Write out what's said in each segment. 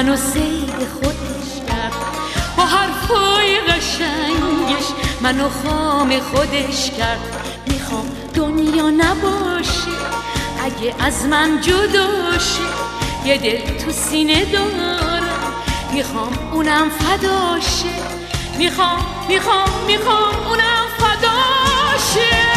منو سید خودش کرد، با حرفای قشنگش منو خام خودش کرد. میخوام دنیا نباشه اگه از من جدا شه، یه دل تو سینه دارم میخوام اونم فدا شه، میخوام اونم فدا شه.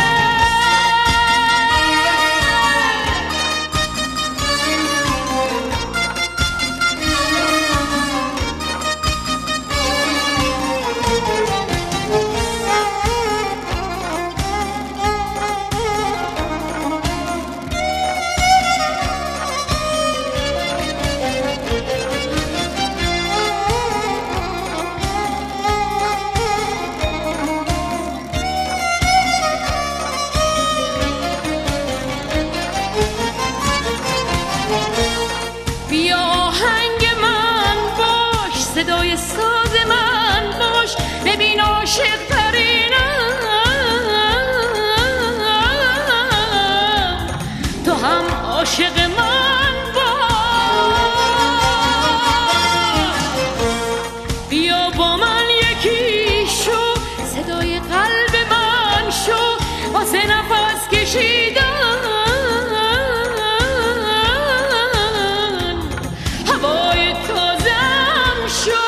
صدای ساز من باش، ببین عاشق ترینم، تو هم عاشق من باش. بیا با من یکی شو، صدای قلب من شو، واسه نفس کشیدن هوای تازم شو.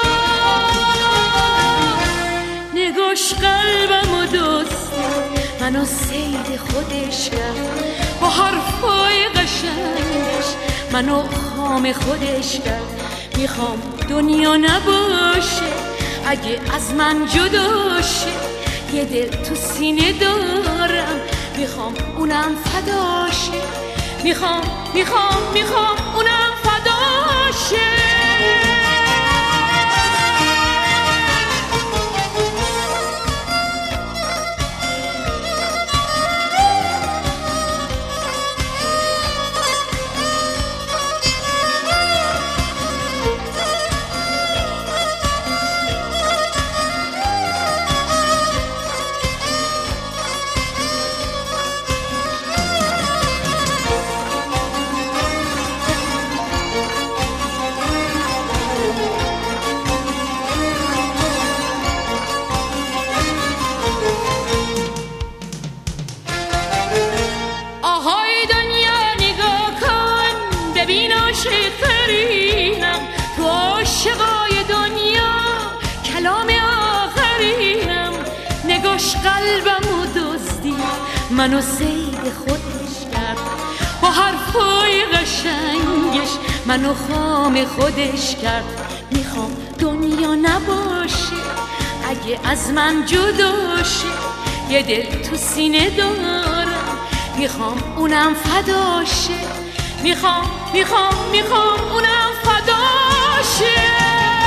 نگاش قلبم و دوست منو سید خودش کرد، با حرفای قشنگش منو خام خودش کرد. میخوام دنیا نباشه اگه از من جدا شه، یه دل تو سینه دارم میخوام اونم فدا شه، میخوام اونم فدا شه. عاشق‌ترینم تو عاشقای دنیا، کلام آخرینم. نگاش قلبم و دزدی منو سید خودش کرد، با حرفای قشنگش منو خام خودش کرد. میخوام دنیا نباشه اگه از من جدا شه، یه دل تو سینه دارم میخوام اونم فدا شه، میخوام اونم فدا شه.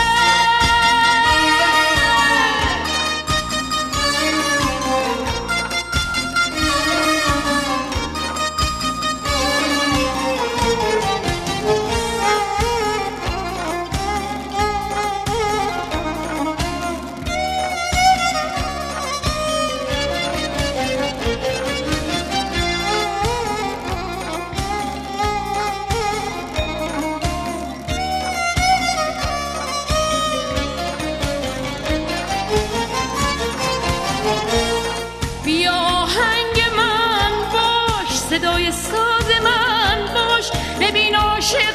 صدای ساز من باش، ببین عاشق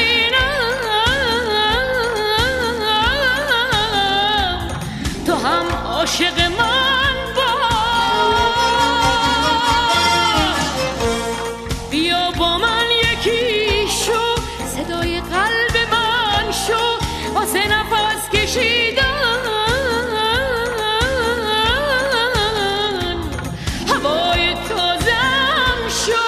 ترینم، تو هم عاشق من باش. بیا با من یکی شو، صدای قلب من شو، واسه نفس کشیدن هوای تازم شو.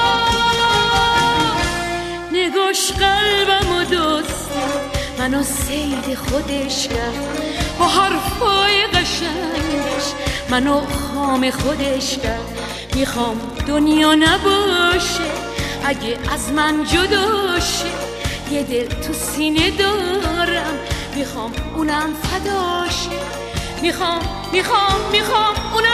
نگاش قلبم و دوست منو سید خودش کرد، با حرفای قشنگش منو خام خودش کرد. میخوام دنیا نباشه اگه از من جدا شه، یه دل تو سینه دارم میخوام اونم فدا شه، میخوام اونم